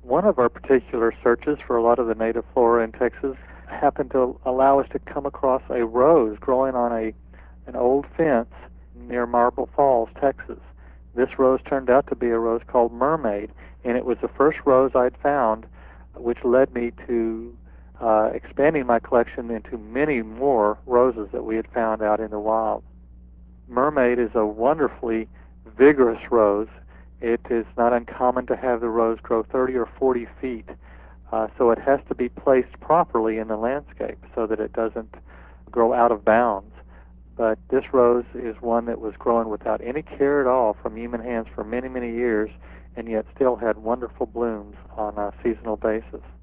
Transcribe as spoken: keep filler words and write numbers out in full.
One of our particular searches for a lot of the native flora in Texas happened to allow us to come across a rose growing on a an old fence near Marble Falls, Texas. This rose turned out to be a rose called Mermaid, and it was the first rose I'd found, which led me to uh, expanding my collection into many more roses that we had found out in the wild. Mermaid is a wonderfully vigorous rose. It is not uncommon to have the rose grow thirty or forty feet, uh, so it has to be placed properly in the landscape so that it doesn't grow out of bounds. But this rose is one that was grown without any care at all from human hands for many, many years, and yet still had wonderful blooms on a seasonal basis.